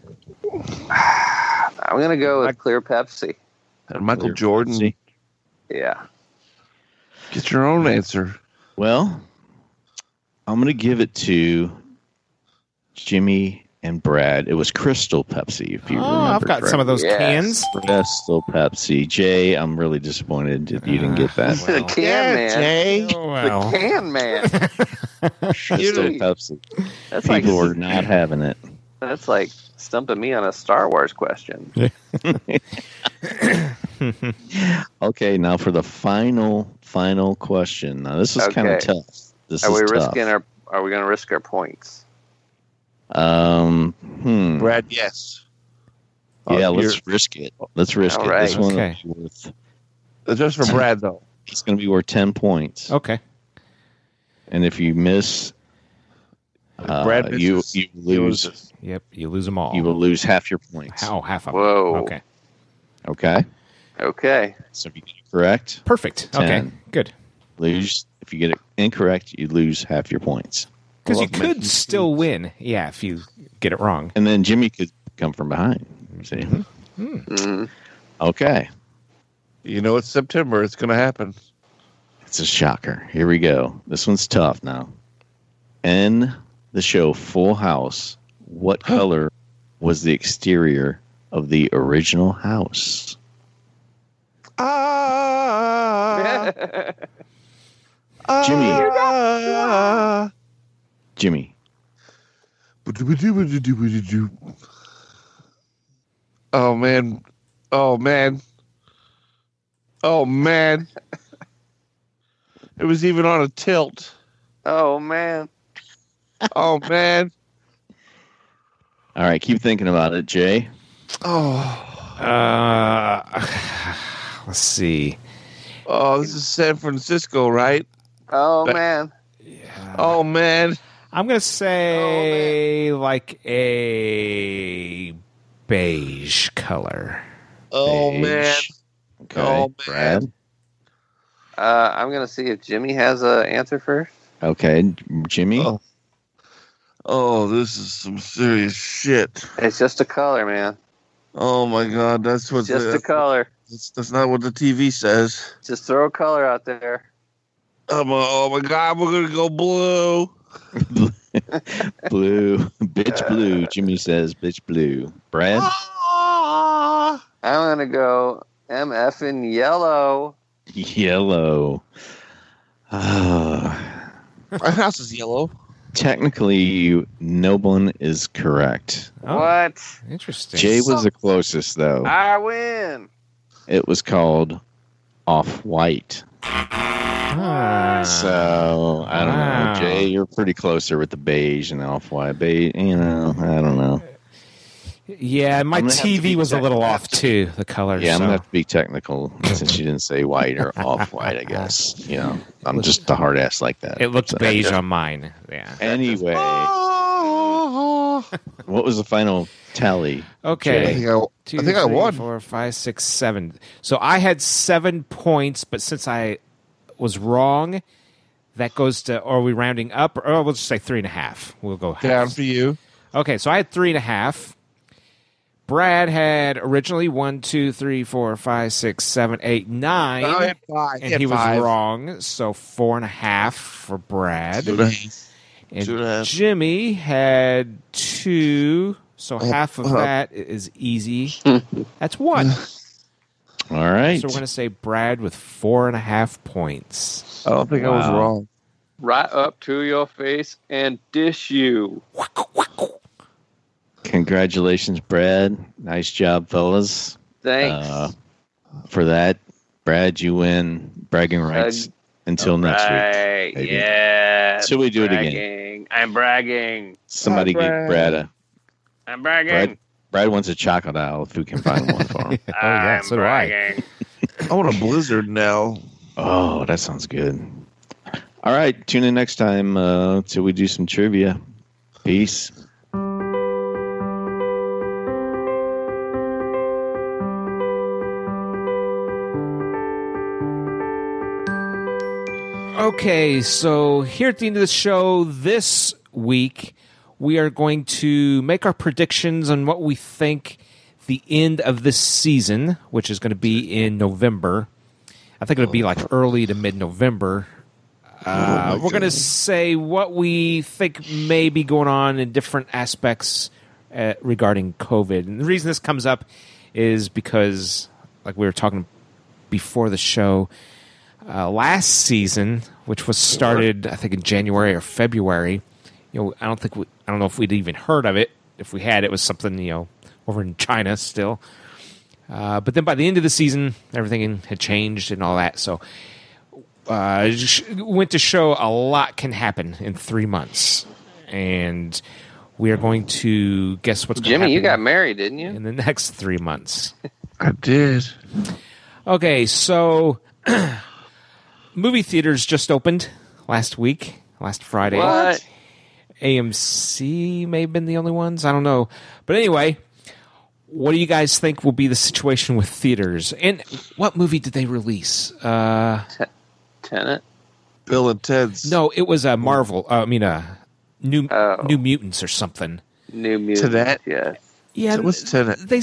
I'm going to go with Clear Pepsi. And Michael Clear Jordan. Pepsi. Yeah. Get your own answer. Well, I'm going to give it to Jimmy and Brad. It was Crystal Pepsi, if you remember. I've got some of those Yes. cans. Crystal Pepsi. Jay, I'm really disappointed if you didn't get that. The can man. Jay. Oh, well. The can man. Crystal Dude. Pepsi. That's like People were not having it. stumping me on a Star Wars question. Okay, now for the final question. Now this is kind of Okay. tough. This Are is we tough. risking Are we going to risk our points? Brad, yes. Yeah, You're- let's risk it. Let's risk All it. This right. one Okay. will be worth. Just for Brad, though. It's going to be worth 10 points. Okay. And if you miss, Brad you misses, he lose. loses. Yep. You lose them all. You will lose half your points. Oh, half of them. Whoa. Okay. Okay. Okay. So if you get it correct, Perfect. 10. Okay. Good. lose. If you get it incorrect, you lose half your points. Because you love making could still win. Yeah, if you get it wrong. And then Jimmy could come from behind. See? Mhm. Okay. You know it's September. It's going to happen. It's a shocker. Here we go. This one's tough now. In the show Full House, what color was the exterior of the original house? Jimmy. Jimmy. Oh, man. Oh, man. Oh, man. It was even on a tilt. Oh man. Oh, man. All right, keep thinking about it, Jay. Let's see. Oh, this is San Francisco, right? Oh man. Oh, man. I'm going to say like a beige color. Oh, Beige. man. Okay. Oh, man. Brad. I'm gonna see if Jimmy has an answer first. Okay, Jimmy. Oh. Oh, this is some serious shit. It's just a color, man. Oh, my God. That's what Just a color. That's not what the TV says. Just throw a color out there. Oh, my God. We're going to go blue. Blue. Bitch blue. Jimmy says bitch blue. Brad? I'm gonna go MF in yellow. Yellow. My house is yellow. Technically, no one is correct. Oh, What? interesting. Jay was the closest, though. I win. It was called Off-White. Ah. So, I don't Wow. know. Jay, you're pretty closer with the beige and Off-White. Beige, I don't know. Yeah, my I'm gonna have to TV be was a little technical. off too. The color. Yeah, I'm so. going to have to be technical since you didn't say white or Off-White, I guess. You know, I'm just a hard ass like that. It looked So- beige on mine. Yeah. Anyway, what was the final tally? I Okay. think I, Two, I think I three, won. 4, 5, 6, 7. So I had 7 points, but since I was wrong, that goes to. Or are we rounding up? Or we'll just say 3.5. We'll go half. Down for you. Okay, so I had 3.5. Brad had originally 1, 2, 3, 4, 5, 6, 7, 8, 9. Oh, I had 5. And he was wrong, so 4.5 for Brad. And 2.5. Jimmy had 2, so half of that is easy. That's 1. All right. So we're going to say Brad with 4.5 points. I don't think I was Wow. wrong. Right up to your face and dish you. Congratulations, Brad. Nice job, fellas. Thanks. For that, Brad, you win bragging rights until next week. Right. Maybe. Yeah. Till we do it again. Bragging. I'm bragging. Somebody give Brad I'm bragging. Brad wants a chocolate owl if we can find one for him. yeah, I'm so do I. bragging. I want a blizzard now. Oh, that sounds good. All right, tune in next time till we do some trivia. Peace. Okay, so here at the end of the show this week, we are going to make our predictions on what we think the end of this season, which is going to be in November. I think it'll be like early to mid-November. We're going to say what we think may be going on in different aspects regarding COVID. And the reason this comes up is because, like we were talking before the show, last season, which was started, I think, in January or February, I don't know if we'd even heard of it. If we had, it was something, over in China still. But then by the end of the season, everything had changed and all that. So went to show a lot can happen in 3 months. And we are going to guess what's going to happen. Jimmy, you got married, didn't you? In the next 3 months. I did. Okay, so movie theaters just opened last Friday. What? AMC may have been the only ones. I don't know. But anyway, what do you guys think will be the situation with theaters? And what movie did they release? Tenet? Bill and Ted's. No, it was a Marvel. New Mutants or something. New Mutants, Tenet? yes. Yeah, What's Tenet? They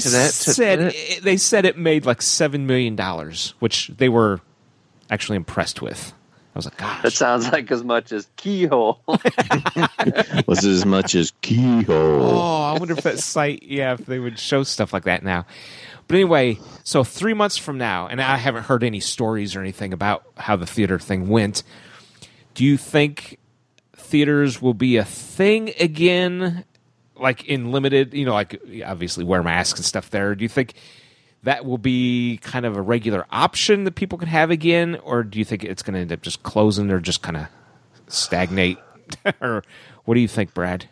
said it made like $7 million, which they were actually impressed with. I was like, gosh. That sounds like as much as Keyhole. Was it as much as Keyhole? Oh, I wonder if that site, if they would show stuff like that now. But anyway, so 3 months from now, and I haven't heard any stories or anything about how the theater thing went. Do you think theaters will be a thing again, like in limited, like obviously wear masks and stuff there? Do you think that will be kind of a regular option that people can have again, or do you think it's going to end up just closing or just kind of stagnate? Or what do you think, Brad?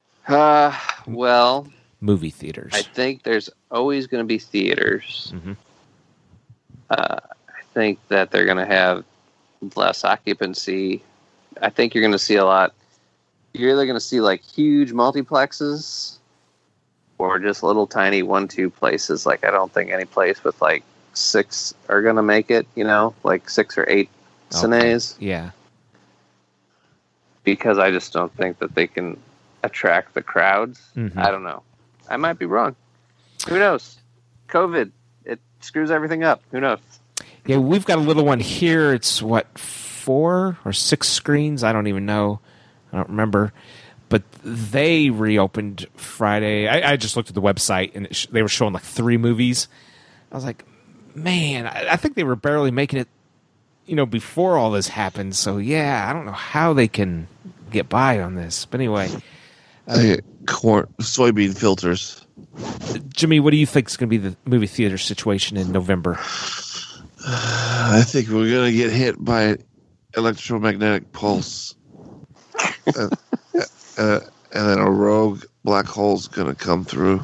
Well, movie theaters. I think there's always going to be theaters. Mm-hmm. I think that they're going to have less occupancy. I think you're going to see a lot. You're either going to see like huge multiplexes or just little tiny 1-2 places. Like I don't think any place with like 6 are going to make it, like 6 or 8 cines. Yeah. Because I just don't think that they can attract the crowds. Mm-hmm. I don't know. I might be wrong. Who knows? COVID, it screws everything up. Who knows? Yeah, we've got a little one here. It's 4 or 6 screens? I don't even know. I don't remember. But they reopened Friday. I just looked at the website, and they were showing like 3 movies. I was like, man, I think they were barely making it, before all this happened. So, yeah, I don't know how they can get by on this. But anyway. Soybean filters. Jimmy, what do you think is going to be the movie theater situation in November? I think we're going to get hit by an electromagnetic pulse. And then a rogue black hole's going to come through.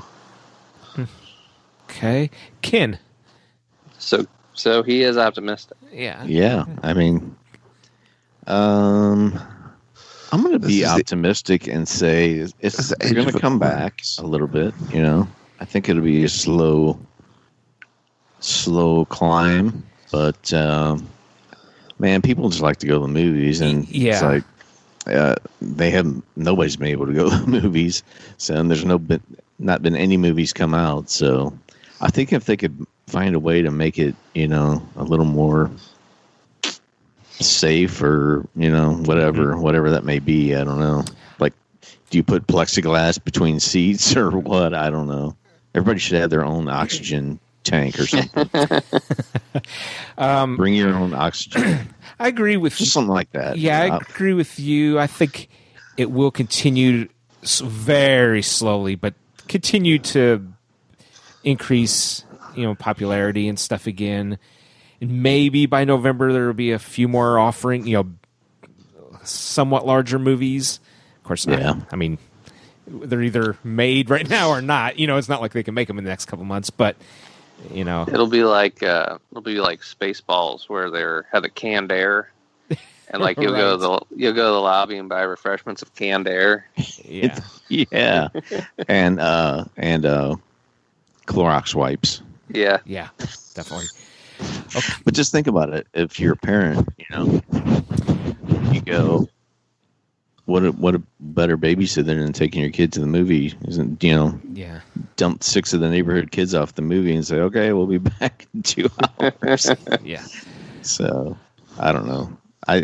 Okay. Ken. So he is optimistic. Yeah. Yeah. I mean, I'm going to be optimistic and say it's going to come back a little bit. I think it'll be a slow climb, but man, people just like to go to the movies, and it's like nobody's been able to go to the movies, so and there's not been any movies come out. So I think if they could find a way to make it, a little more safe or whatever that may be, I don't know. Like, do you put plexiglass between seats or what? I don't know. Everybody should have their own oxygen tank or something. Bring your own oxygen. I agree with just something like that. Yeah, I agree with you. I think it will continue very slowly, but continue to increase, popularity and stuff again. And maybe by November there will be a few more offering, somewhat larger movies. Of course, I mean, they're either made right now or not. It's not like they can make them in the next couple months, but it'll be like Spaceballs, where they have the canned air, and like you'll go to the lobby and buy refreshments of canned air. Yeah, yeah, and Clorox wipes. Yeah, definitely. Okay. But just think about it. If you're a parent, you go, what a better babysitter than taking your kid to the movie? Isn't dump 6 of the neighborhood kids off the movie and say, okay, we'll be back in 2 hours. Yeah. So I don't know.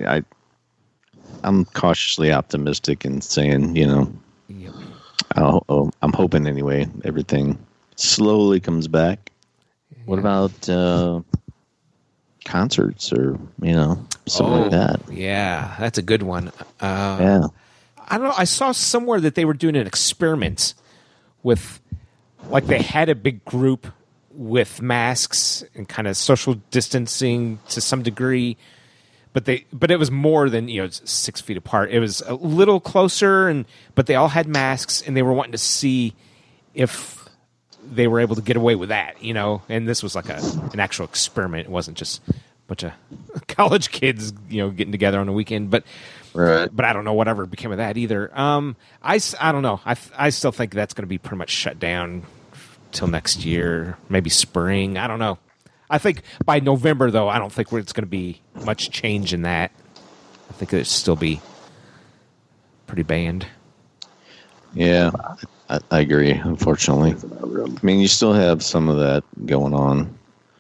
I'm cautiously optimistic and saying, Yep. I'm hoping anyway. Everything slowly comes back. Yeah. What about concerts or something like that? Yeah, that's a good one. Yeah. I don't know. I saw somewhere that they were doing an experiment with, like, they had a big group with masks and kind of social distancing to some degree. But it was more than 6 feet apart. It was a little closer, but they all had masks, and they were wanting to see if they were able to get away with that, And this was like an actual experiment. It wasn't just a bunch of college kids, getting together on the weekend. But Right. But I don't know whatever became of that either. I don't know. I still think that's going to be pretty much shut down till next year, maybe spring. I don't know. I think by November, though, I don't think it's going to be much change in that. I think it'll still be pretty banned. Yeah, I agree, unfortunately. I mean, you still have some of that going on.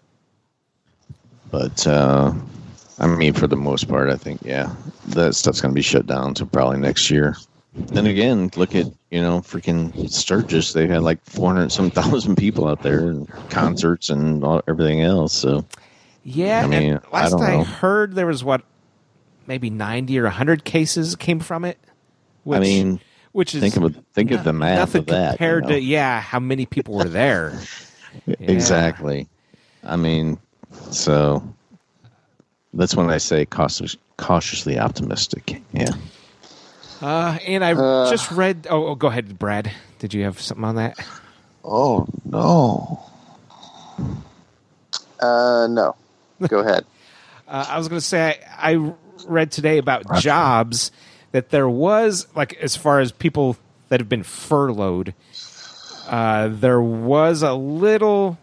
But, I mean, for the most part, I think, yeah, that stuff's going to be shut down until probably next year. Then again, look at, freaking Sturgis. They had like 400,000 people out there and concerts and everything else. So, yeah, I mean, and last I don't know. heard there was maybe 90 or 100 cases came from it. I mean, which is think of the math nothing of that. compared to how many people were there. Yeah. Exactly. I mean, so that's when I say cautiously optimistic. Yeah. And I just read. Oh, go ahead, Brad. Did you have something on that? Oh, no. No. Go ahead. I was going to say I read today about jobs that there was, like, as far as people that have been furloughed, there was a little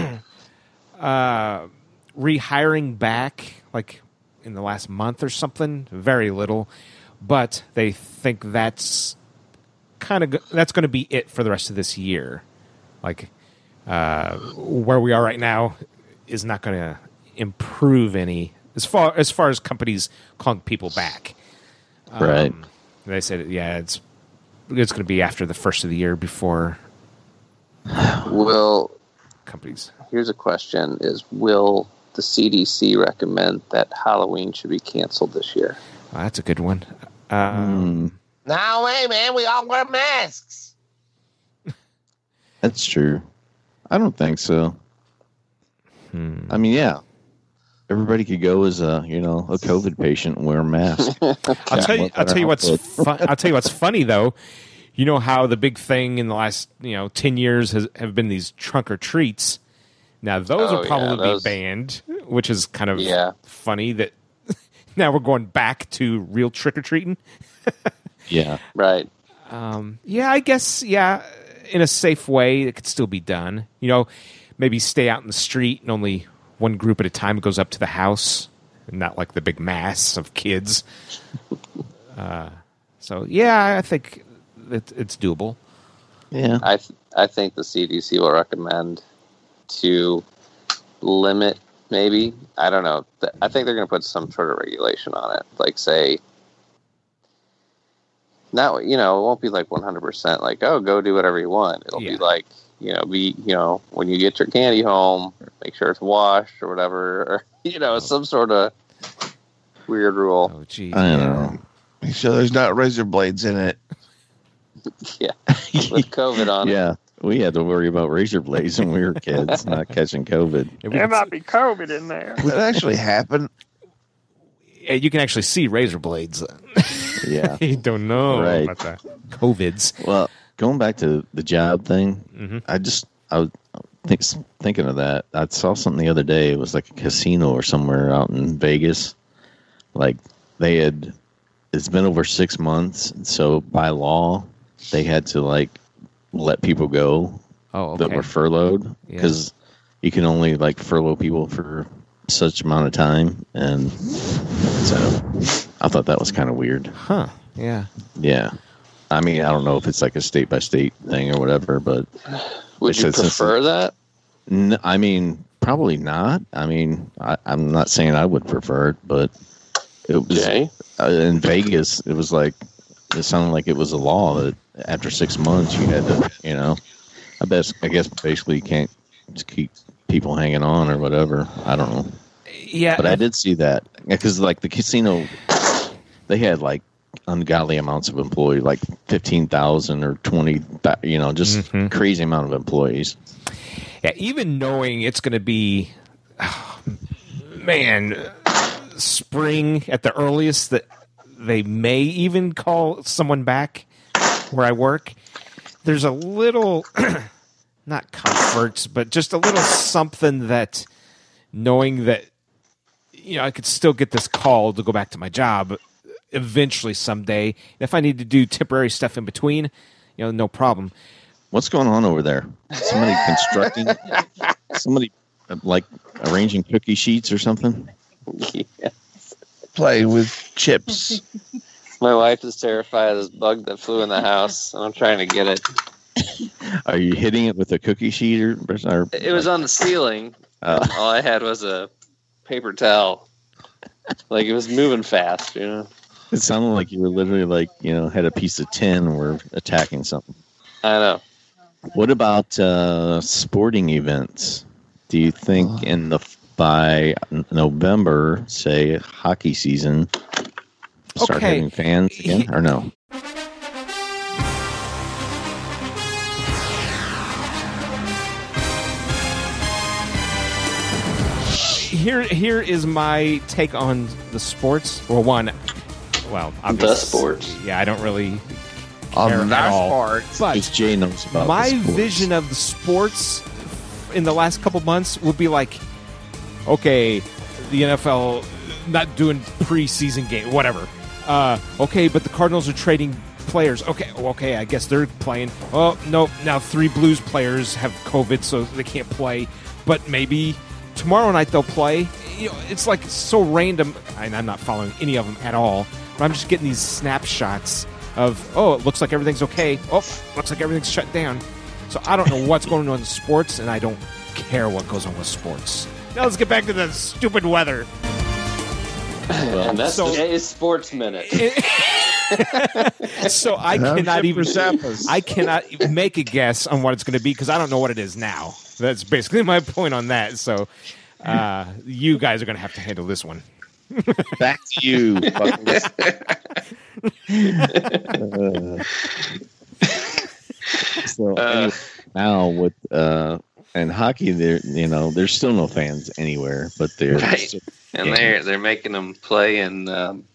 rehiring back, like in the last month or something. Very little. But they think that's going to be it for the rest of this year. Like where we are right now is not going to improve any as far as companies calling people back. Right. They said, it's going to be after the first of the year before Will companies. Here's a question: will the CDC recommend that Halloween should be canceled this year? Oh, that's a good one. No way, man. We all wear masks. That's true. I don't think so. I mean, yeah. Everybody could go as a COVID patient and wear a mask. I'll tell you what's funny though. You know how the big thing in the last 10 years have been these trunk or treats. Now those will probably be banned, which is kind of funny that now we're going back to real trick or treating. Yeah. Right. I guess in a safe way it could still be done. Maybe stay out in the street and only one group at a time goes up to the house, and not like the big mass of kids. I think it's doable. Yeah. I think the CDC will recommend to limit, maybe, I don't know. I think they're going to put some sort of regulation on it. Like, say, not, it won't be like 100% like, oh, go do whatever you want. It'll be like, when you get your candy home, make sure it's washed or whatever, or, some sort of weird rule. Oh, geez. I don't know. Make sure there's not razor blades in it. Yeah. With COVID on it. Yeah. We had to worry about razor blades when we were kids, not catching COVID. There might be COVID in there. That actually happened. You can actually see razor blades. Yeah. You don't know Right. about the COVIDs. Well, going back to the job thing, I was thinking of that. I saw something the other day. It was like a casino or somewhere out in Vegas. Like it's been over 6 months. So by law, they had to let people go that were furloughed because you can only furlough people for such amount of time. And so I thought that was kind of weird. Huh. Yeah. Yeah. I mean, I don't know if it's like a state-by-state thing or whatever, but... Would you prefer that? I mean, probably not. I mean, I'm not saying I would prefer it, but it was... in Vegas, it was it sounded like it was a law that after 6 months you had to, I guess basically you can't just keep people hanging on or whatever. I don't know. Yeah. But I did see that. Because, the casino, they had, ungodly amounts of employees, 15,000 or 20, just crazy amount of employees. Yeah, even knowing it's going to be, spring at the earliest, that they may even call someone back where I work. There's a little, not comfort, but just a little something that knowing that, I could still get this call to go back to my job eventually someday. If I need to do temporary stuff in between, no problem. What's going on over there? Somebody constructing? Somebody like arranging cookie sheets or something? Yes. Play with chips. My wife is terrified of this bug that flew in the house, and I'm trying to get it. Are you hitting it with a cookie sheet or It was on the ceiling. All I had was a paper towel. Like, it was moving fast, It sounded like you were literally had a piece of tin and were attacking something. I know. What about sporting events? Do you think by November, say hockey season, start having fans again, or no? Here is my take on the sports. Obviously, the sports. Yeah, I don't really On care that at all. part. But Because Jay knows about my the sports. vision of the sports in the last couple months will be like, okay, the NFL not doing preseason game, whatever. Okay, but the Cardinals are trading players. Okay, I guess they're playing. Oh, no, now 3 Blues players have COVID, so they can't play. But maybe tomorrow night they'll play. It's like so random, and I'm not following any of them at all, but I'm just getting these snapshots of, it looks like everything's okay. Looks like everything's shut down. So I don't know what's going on in sports, and I don't care what goes on with sports. Now let's get back to the stupid weather. And that's today's Sports Minute. So I cannot make a guess on what it's going to be because I don't know what it is now. That's basically my point on that. So you guys are going to have to handle this one. Back to you. Anyway, now with and hockey, there's still no fans anywhere, but they're right. And they're making them play in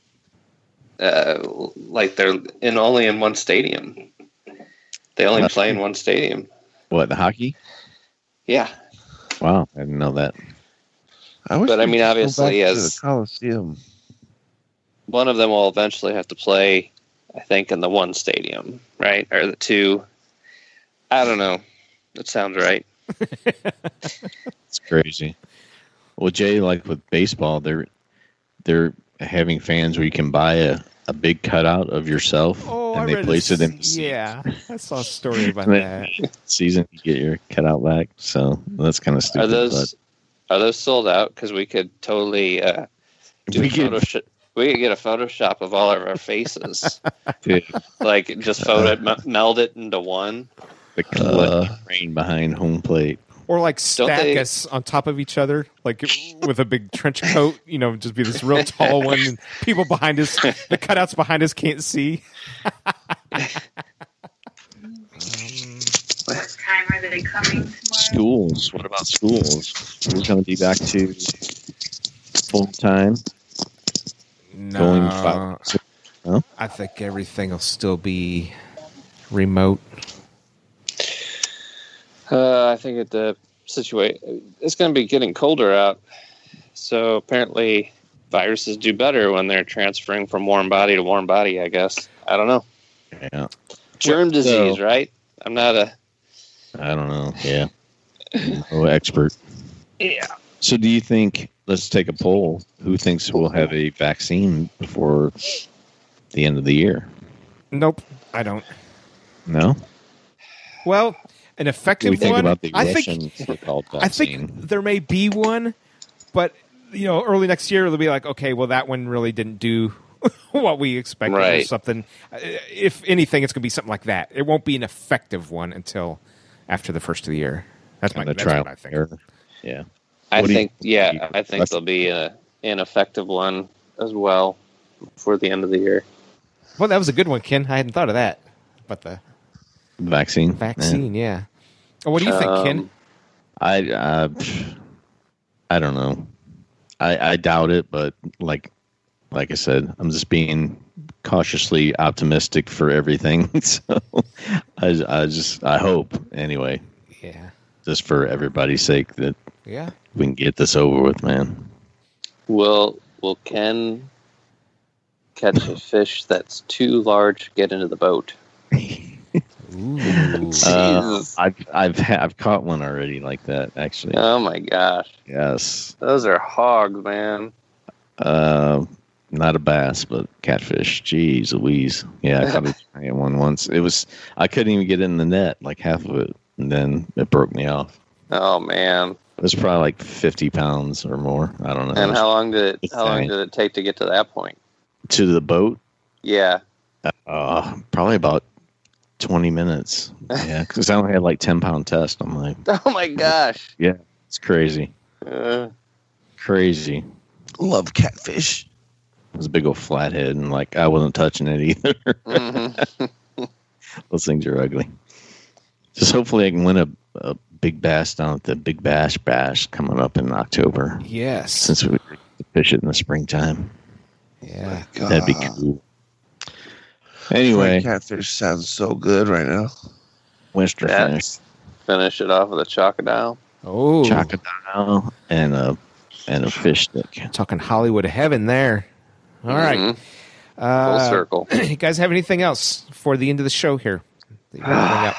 like they're only in one stadium. They only play in one stadium. What, the hockey? Yeah. Wow, I didn't know that. But I mean, obviously, as the Coliseum, one of them will eventually have to play, I think, in the one stadium, right, or the two. I don't know. That sounds right. It's crazy. Well, Jay, like with baseball, they're having fans where you can buy a big cutout of yourself, and they place it in. Yeah, I saw a story about that. season, you get your cutout back. So that's kind of stupid. Are those sold out? Because we could totally we could get a Photoshop of all of our faces, like just meld it into one. The collective brain behind home plate. Or like stack us on top of each other, like with a big trench coat, just be this real tall one, and people behind us, the cutouts behind us can't see. What time are they coming tomorrow? Schools. What about schools? Schools going to be back to full time? No. I think everything will still be remote. I think the situation, it's going to be getting colder out. So apparently viruses do better when they're transferring from warm body to warm body, I guess. I don't know. Yeah. Germ disease, right? I'm not I don't know. Yeah. No expert. Yeah. So do you think, let's take a poll, who thinks we'll have a vaccine before the end of the year? Nope, I don't. No? Well, an effective we think one. About the I Russian so-called vaccine. I think there may be one, but early next year they'll be like, okay, well that one really didn't do what we expected, right, or something. If anything, it's going to be something like that. It won't be an effective one until after the first of the year. That's what I think. Yeah, I think there'll be an effective one as well before the end of the year. Well, that was a good one, Ken. I hadn't thought of that, but the vaccine. Yeah. Oh, what do you think, Ken? I don't know. I doubt it, but like I said, I'm just being cautiously optimistic for everything. So I hope anyway. Yeah. Just for everybody's sake that Yeah. we can get this over with, man. Will Ken catch a fish that's too large to get into the boat? Ooh. Jesus. I've caught one already like that, actually. Oh my gosh. Yes. Those are hogs, man. Not a bass, but catfish. Jeez Louise. Yeah, I caught a giant one once. I couldn't even get in the net, like half of it, and then it broke me off. Oh man. It was probably like 50 pounds or more. I don't know. And how long did it take to get to that point? To the boat? Yeah. Probably about 20 minutes. Yeah, because I only had like 10-pound test. I'm like, Oh my gosh. yeah, it's crazy. Crazy. Love catfish. It was a big old flathead, and like I wasn't touching it either. Mm-hmm. Those things are ugly. Just hopefully I can win a big bass down at the Big Bash Bash coming up in October. Yes. Since we fish it in the springtime. Yeah. That'd be cool. Anyway, catfish sounds so good right now. Winster finish. Finish it off with a chocodile. Oh. Chocodile and a fish stick. Talking Hollywood heaven there. All right. Full circle. You guys have anything else for the end of the show here that you want to bring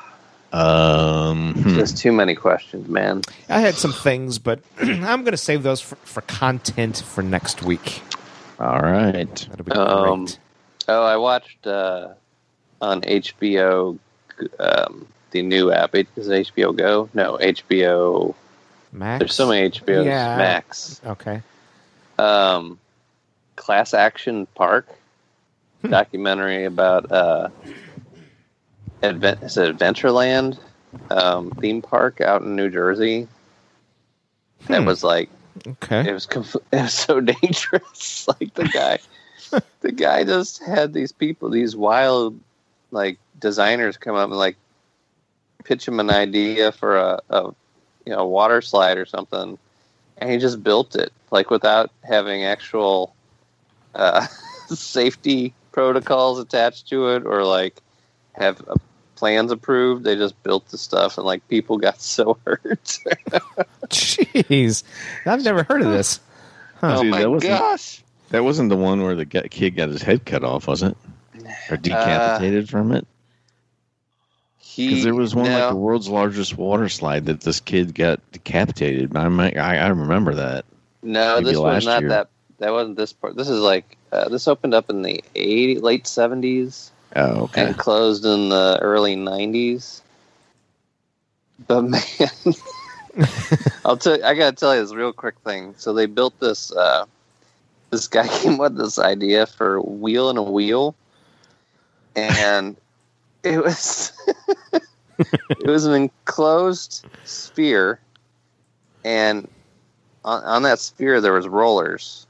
up? There's too many questions, man. I had some things, but I'm going to save those for content for next week. All right. That'll be great. Oh, I watched on HBO the new app. Is it HBO Go? No, HBO Max. There's so many HBOs. Yeah. Max. Okay. Class Action Park documentary about is it Adventureland theme park out in New Jersey. That was like, okay. It was so dangerous. Like the guy just had these wild like designers come up and like pitch him an idea for a water slide or something, and he just built it like without having actual safety protocols attached to it or like have plans approved. They just built the stuff, and like people got so hurt. Jeez, I've never heard of this. Huh. Oh my gosh! That wasn't the one where the kid got his head cut off, was it? Or decapitated from it? Because there was one like the world's largest water slide that this kid got decapitated. I remember that. No, Maybe this was not year. that. That wasn't this part. This is like this opened up in the late 70s. Oh, okay. And closed in the early 90s. But man, I gotta tell you this real quick thing. So they built this. This guy came with this idea for Wheel in a Wheel, and it was it was an enclosed sphere, and on that sphere there was rollers,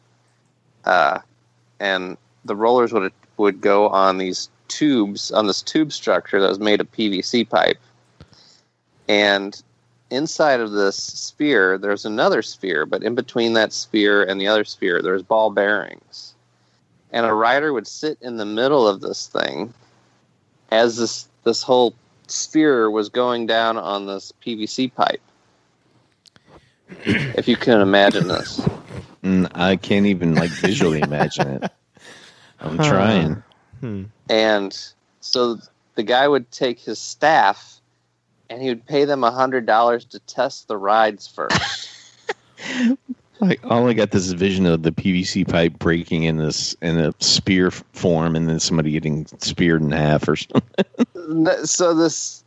and the rollers would go on these tubes, on this tube structure that was made of PVC pipe, and inside of this sphere, there's another sphere, but in between that sphere and the other sphere, there's ball bearings. And a rider would sit in the middle of this thing as this whole sphere was going down on this PVC pipe. If you can imagine this. I can't even visually imagine it. I'm trying. And so the guy would take his staff and he would pay them $100 to test the rides first. All I got this vision of the PVC pipe breaking in a spear form, and then somebody getting speared in half or something. So this,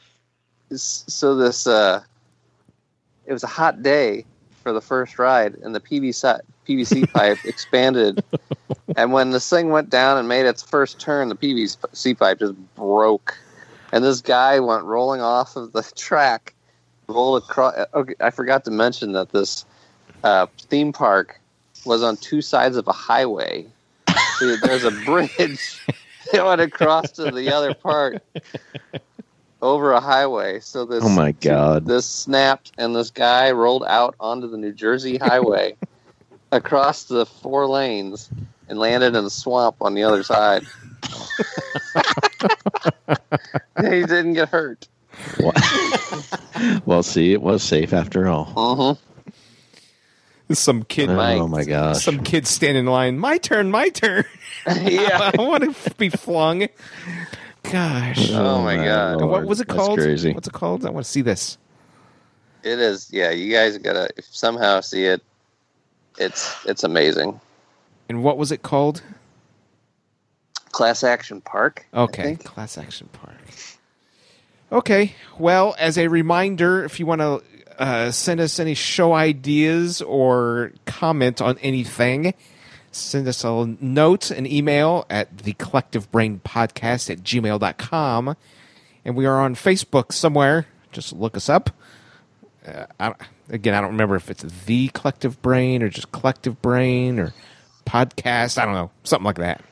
it was a hot day for the first ride, and the PVC pipe expanded, and when this thing went down and made its first turn, the PVC pipe just broke. And this guy went rolling off of the track, rolled across. Okay, I forgot to mention that this theme park was on two sides of a highway. So there's a bridge that went across to the other part. over a highway. So this, Oh my God. this snapped, and this guy rolled out onto the New Jersey highway across the 4 lanes and landed in a swamp on the other side. He didn't get hurt. Well, see, it was safe after all. Mm-hmm. Some kid. Oh my gosh. Some kid standing in line. My turn. My turn. Yeah. I want to be flung. Gosh. Oh my God. And what was it called? That's crazy. What's it called? I want to see this. It is. Yeah, you guys gotta somehow see it. It's amazing. And what was it called? Class Action Park. I Okay, think. Class Action Park. Okay, well, as a reminder, if you want to send us any show ideas or comment on anything, send us a note, an email at thecollectivebrainpodcast@gmail.com. And we are on Facebook somewhere. Just look us up. I don't remember if it's The Collective Brain or just Collective Brain or podcast. I don't know. Something like that.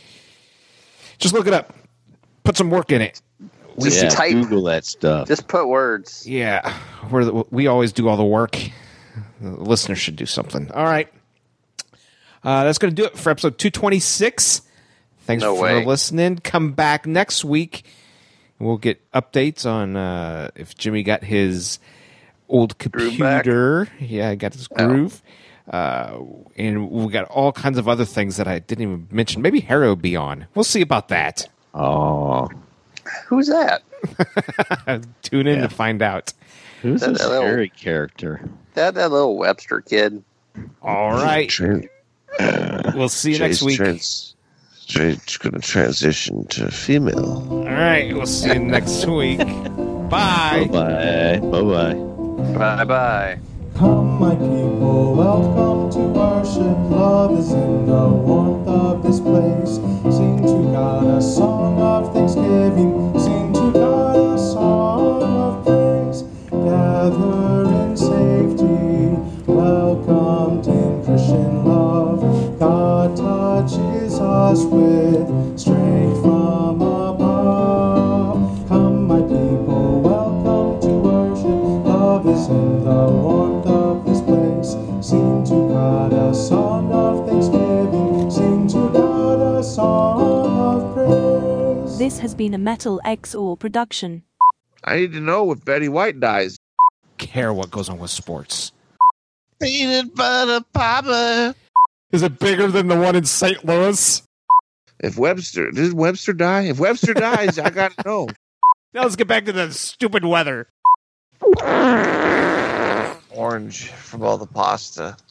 Just look it up. Put some work in it. Just type. Google that stuff. Just put words. Yeah. We always do all the work. The listeners should do something. All right. That's going to do it for episode 226. Thanks No for way. listening. Come back next week. We'll get updates on if Jimmy got his old Groove back? computer. Yeah, I got his groove. And we got all kinds of other things that I didn't even mention. Maybe Harry will be on. We'll see about that. Oh. Who's that? Tune in to find out. Who's That this little- scary character? That little Webster kid. All right. We'll see you next week. Jay's going to transition to female. All right. We'll see you next week. Bye. Bye-bye. Bye-bye. Bye-bye. Come, my people, welcome to worship. Love is in the warmth of this place. Sing to God a song of thanksgiving. Sing to God a song of praise. Gather in safety, welcomed in Christian love. God touches us with strength from above. Come, my people, welcome to worship. Love is in the warmth of this place. Sing to God a song of thanksgiving. Sing to God a song of praise. This has been a Metal XOR production. I need to know if Betty White dies. Care what goes on with sports. Peanut butter papa. Is it bigger than the one in St. Louis? Did Webster die? If Webster dies, I got to know. Now let's get back to the stupid weather. Orange from all the pasta.